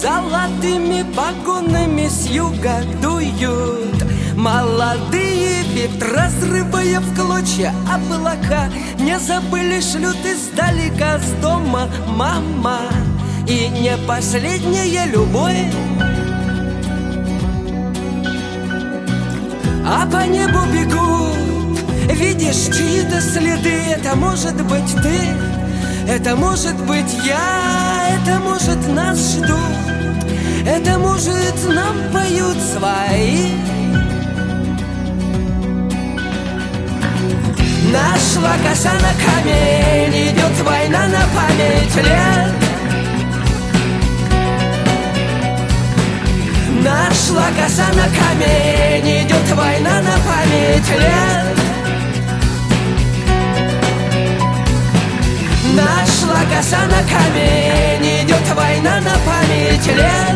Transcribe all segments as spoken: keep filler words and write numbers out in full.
золотыми погонами с юга дуют молодые ветры, разрывая в клочья облака. Не забыли, шлют издалека с дома мама. И не последняя любовь, а по небу бегут, видишь, чьи-то следы. Это может быть ты, это может быть я, это может нас ждут, это может нам поют свои. Нашла коса на камень, идет война на память лет. Нашла коса на камень, идет война на память лет. Нашла коса на камень, идет война на память лет.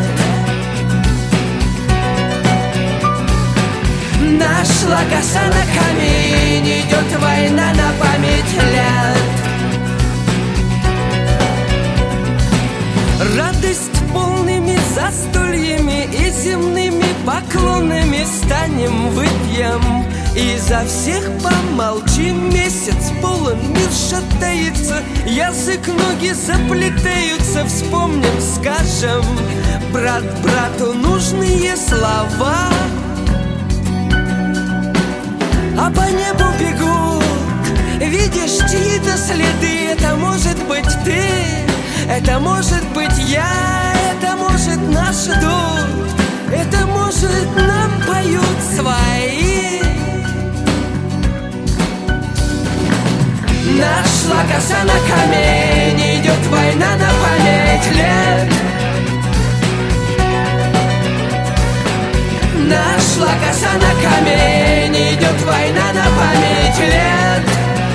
Нашла коса на камень, идет война на память лет. Радость полными застольями и земными поклонами станем, выпьем и за всех помолчим. Месяц полон, мир шатается, язык, ноги заплетаются. Вспомним, скажем брат брату нужные слова. А по небу бегут, видишь, чьи-то следы. Это может быть ты, это может быть я, это может нас ждут, это может нам поют свои. Нашла коса на камень, идет война на память лет. Нашла коса на камень, идет война на память лет.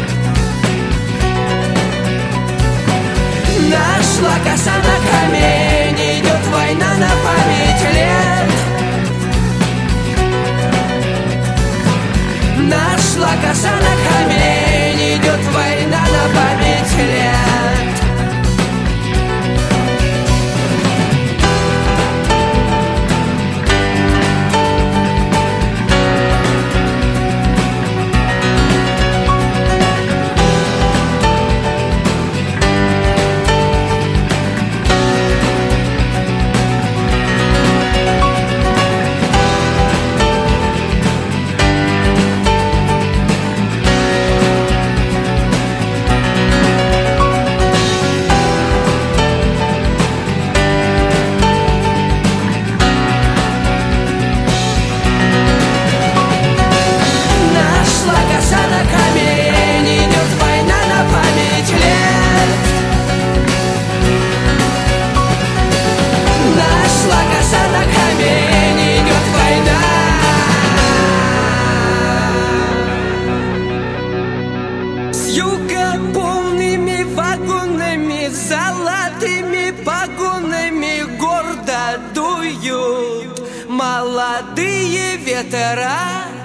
Нашла коса на камень, идет война на память лет. Нашла коса на камень, идет война на память лет. Полными вагонами, золотыми погонами гордо дуют молодые ветра.